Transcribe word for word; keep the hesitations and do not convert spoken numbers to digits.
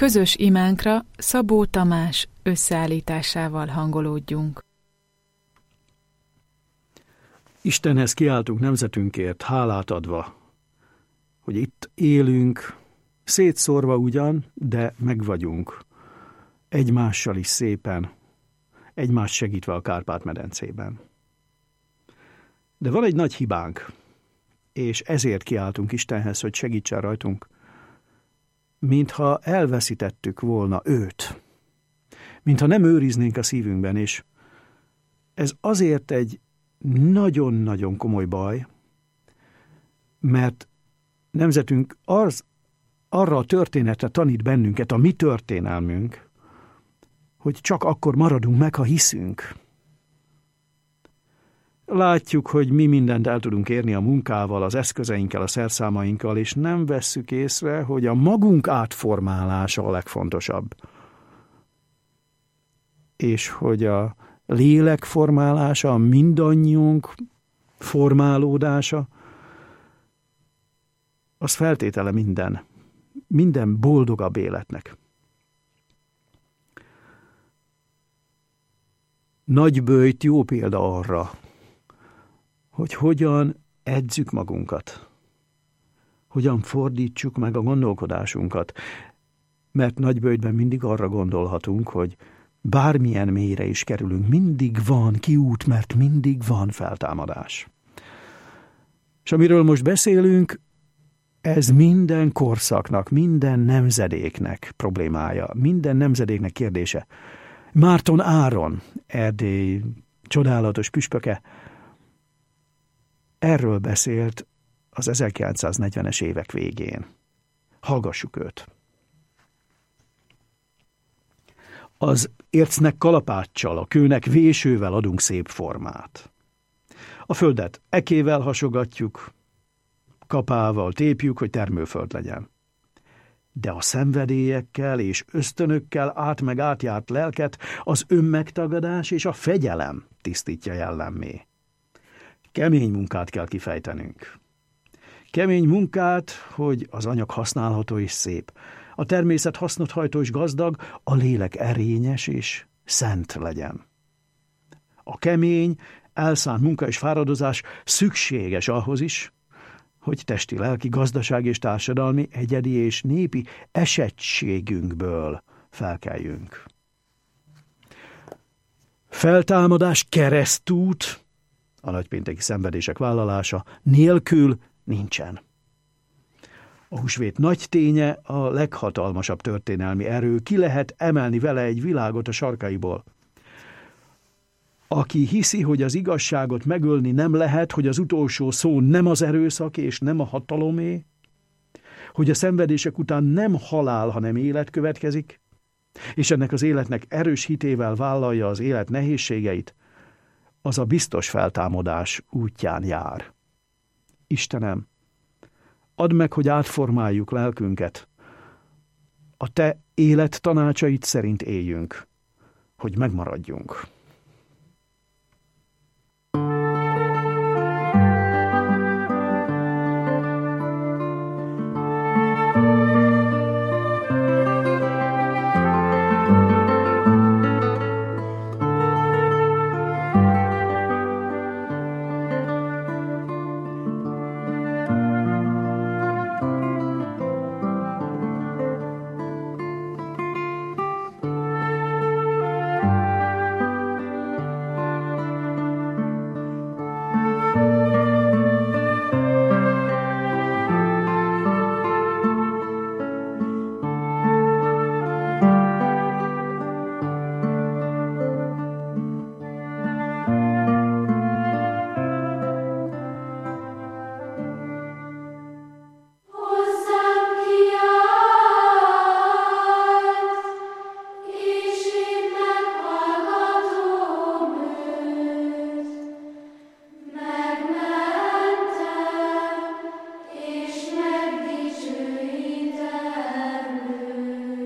Közös imánkra Szabó Tamás összeállításával hangolódjunk. Istenhez kiáltunk nemzetünkért, hálát adva, hogy itt élünk, szétszórva ugyan, de megvagyunk, egymással is szépen, egymást segítve a Kárpát-medencében. De van egy nagy hibánk, és ezért kiáltunk Istenhez, hogy segítsen rajtunk, mintha elveszítettük volna őt, mintha nem őriznénk a szívünkben, és ez azért egy nagyon-nagyon komoly baj, mert nemzetünk az, arra a történetre tanít bennünket, a mi történelmünk, hogy csak akkor maradunk meg, ha hiszünk. Látjuk, hogy mi mindent el tudunk érni a munkával, az eszközeinkkel, a szerszámainkkal, és nem vesszük észre, hogy a magunk átformálása a legfontosabb. És hogy a lélek formálása, mindannyiunk formálódása, az feltétele minden, minden boldogabb életnek. Nagyböjt jó példa arra, hogy hogyan edzük magunkat, hogyan fordítsuk meg a gondolkodásunkat, mert Nagyböjtben mindig arra gondolhatunk, hogy bármilyen mélyre is kerülünk, mindig van kiút, mert mindig van feltámadás. És amiről most beszélünk, ez minden korszaknak, minden nemzedéknek problémája, minden nemzedéknek kérdése. Márton Áron, Erdély csodálatos püspöke, erről beszélt az ezerkilencszáznegyvenes évek végén. Hallgassuk őt. Az ércnek kalapáccsal, a kőnek vésővel adunk szép formát. A földet ekével hasogatjuk, kapával tépjük, hogy termőföld legyen. De a szenvedélyekkel és ösztönökkel át meg átjárt lelket az önmegtagadás és a fegyelem tisztítja jellemmé. Kemény munkát kell kifejtenünk. Kemény munkát, hogy az anyag használható és szép, a természet hasznot hajtó és gazdag, a lélek erényes és szent legyen. A kemény, elszánt munka és fáradozás szükséges ahhoz is, hogy testi, lelki, gazdasági és társadalmi, egyedi és népi esettségünkből felkeljünk. Feltámadás, keresztút, a nagypénteki szenvedések vállalása nélkül nincsen. A húsvét nagy ténye a leghatalmasabb történelmi erő, ki lehet emelni vele egy világot a sarkaiból. Aki hiszi, hogy az igazságot megölni nem lehet, hogy az utolsó szó nem az erőszak és nem a hatalomé, hogy a szenvedések után nem halál, hanem élet következik, és ennek az életnek erős hitével vállalja az élet nehézségeit, az a biztos feltámadás útján jár. Istenem, add meg, hogy átformáljuk lelkünket, a te élet tanácsait szerint éljünk, hogy megmaradjunk.